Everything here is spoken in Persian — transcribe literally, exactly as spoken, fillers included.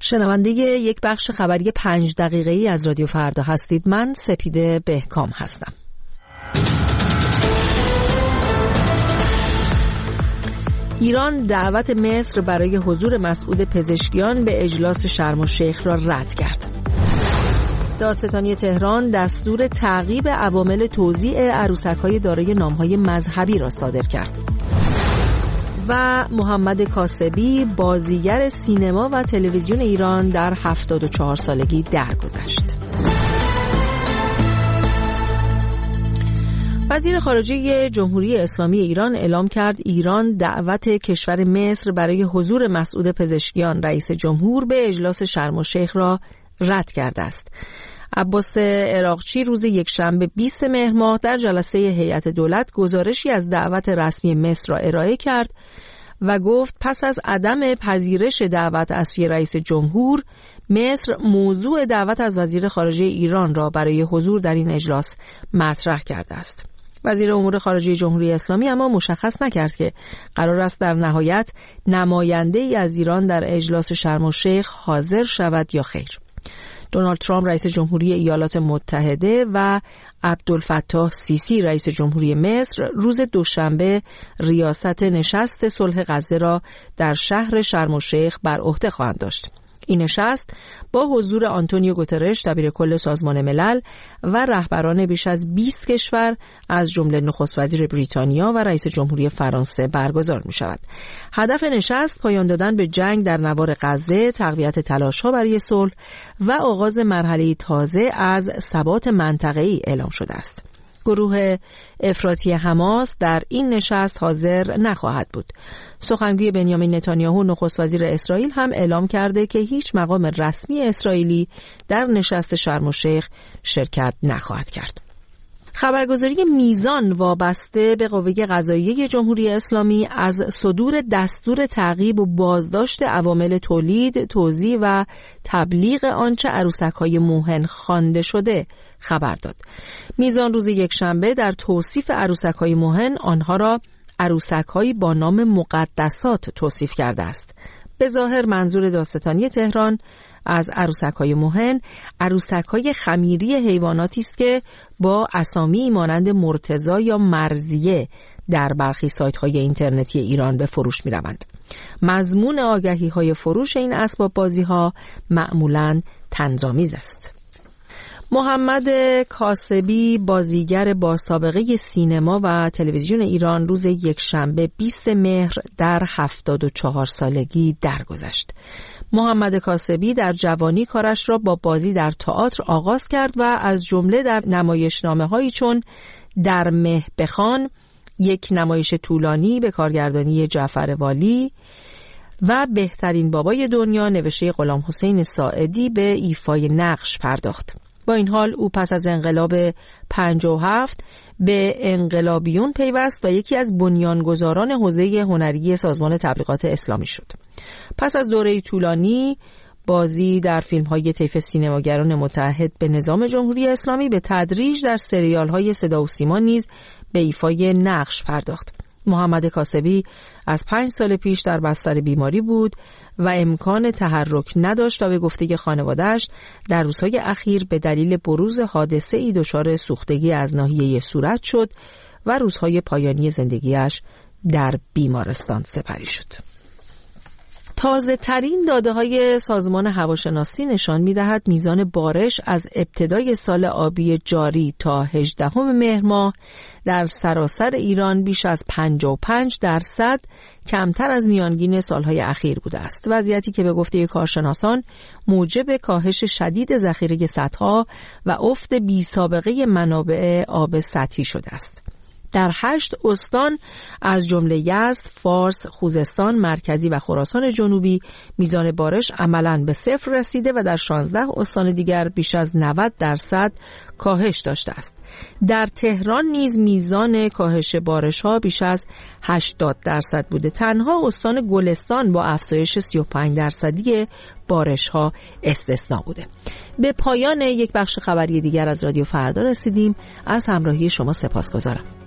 شنونده یک بخش خبری پنج دقیقه‌ای از رادیو فردا هستید. من سپیده بهکام هستم. ایران دعوت مصر برای حضور مسعود پزشکیان به اجلاس شرم الشیخ را رد کرد. دادستانی تهران دستور تعقیب عوامل توزیع عروسک‌های دارای نام‌های مذهبی را صادر کرد. و محمد کاسبی بازیگر سینما و تلویزیون ایران در هفتاد و چهار سالگی درگذشت. وزیر خارجه جمهوری اسلامی ایران اعلام کرد ایران دعوت کشور مصر برای حضور مسعود پزشکیان رئیس جمهور به اجلاس شرم الشیخ را رد کرده است. عباس عراقچی روز یکشنبه بیست مهر ماه در جلسه هیئت دولت گزارشی از دعوت رسمی مصر را ارائه کرد و گفت پس از عدم پذیرش دعوت از سوی رئیس جمهور، مصر موضوع دعوت از وزیر خارجه ایران را برای حضور در این اجلاس مطرح کرده است. وزیر امور خارجه جمهوری اسلامی اما مشخص نکرد که قرار است در نهایت نماینده ای از ایران در اجلاس شرم الشیخ حاضر شود یا خیر. دونالد ترامپ رئیس جمهوری ایالات متحده و عبدالفتاح سیسی رئیس جمهوری مصر روز دوشنبه ریاست نشست صلح غزه را در شهر شرم الشیخ بر عهده خواهند داشت. این نشست با حضور آنتونیو گوترش دبیر کل سازمان ملل و رهبران بیش از بیست کشور از جمله نخست وزیر بریتانیا و رئیس جمهوری فرانسه برگزار می شود. هدف نشست پایان دادن به جنگ در نوار غزه، تقویت تلاش‌ها برای صلح و آغاز مرحله تازه از ثبات منطقه‌ای اعلام شده است. گروه افراطی حماس در این نشست حاضر نخواهد بود. سخنگوی بنیامین نتانیاهو نخست وزیر اسرائیل هم اعلام کرده که هیچ مقام رسمی اسرائیلی در نشست شرم الشیخ شرکت نخواهد کرد. خبرگزاری میزان وابسته به قوه قضاییه جمهوری اسلامی از صدور دستور تعقیب و بازداشت عوامل تولید، توزیع و تبلیغ آنچه عروسک‌های موهن خوانده شده خبر داد. میزان روز یکشنبه در توصیف عروسک‌های موهن آنها را عروسک‌هایی با نام مقدسات توصیف کرده است. به ظاهر منظور دادستانی تهران از عروسک‌های موهن عروسک‌های خمیری حیواناتی است که با اسامی مانند مرتضی یا مرضیه در برخی سایت‌های اینترنتی ایران به فروش می‌روند. مضمون آگهی‌های فروش این اسباب بازی‌ها معمولاً طنزآمیز است. محمد کاسبی بازیگر با سابقه سینما و تلویزیون ایران روز یکشنبه بیست مهر در هفتاد و چهار سالگی درگذشت. محمد کاسبی در جوانی کارش را با بازی در تئاتر آغاز کرد و از جمله در نمایشنامه‌هایی چون در مه بخوان، یک نمایش طولانی به کارگردانی جعفر والی و بهترین بابای دنیا نوشته غلام حسین ساعدی به ایفای نقش پرداخت. با این حال او پس از انقلاب پنجاه و هفت به انقلابیون پیوست و یکی از بنیانگذاران حوزه هنری سازمان تبلیغات اسلامی شد. پس از دوره طولانی بازی در فیلم‌های طیف سینماگران متحد به نظام جمهوری اسلامی، به تدریج در سریال‌های صدا و سیما نیز به ایفای نقش پرداخت. محمد کاسبی از پنج سال پیش در بستر بیماری بود و امکان تحرک نداشت و به گفته خانواده‌اش در روزهای اخیر به دلیل بروز حادثه‌ای دچار سوختگی از ناحیه صورت شد و روزهای پایانی زندگیش در بیمارستان سپری شد. تازه ترین داده های سازمان هواشناسی نشان می دهد میزان بارش از ابتدای سال آبی جاری تا هجدهم مهر ماه در سراسر ایران بیش از پنجاه و پنج درصد کمتر از میانگین سالهای اخیر بوده است. وضعیتی که به گفته کارشناسان موجب کاهش شدید ذخیره سدها و افت بی سابقه منابع آب سطحی شده است. در هشت استان از جمله یزد، فارس، خوزستان، مرکزی و خراسان جنوبی میزان بارش عملاً به صفر رسیده و در شانزده استان دیگر بیش از نود درصد کاهش داشته است. در تهران نیز میزان کاهش بارش‌ها بیش از هشتاد درصد بوده. تنها استان گلستان با افزایش سی و پنج درصدی بارش‌ها استثنا بوده. به پایان یک بخش خبری دیگر از رادیو فردا رسیدیم. از همراهی شما سپاسگزارم.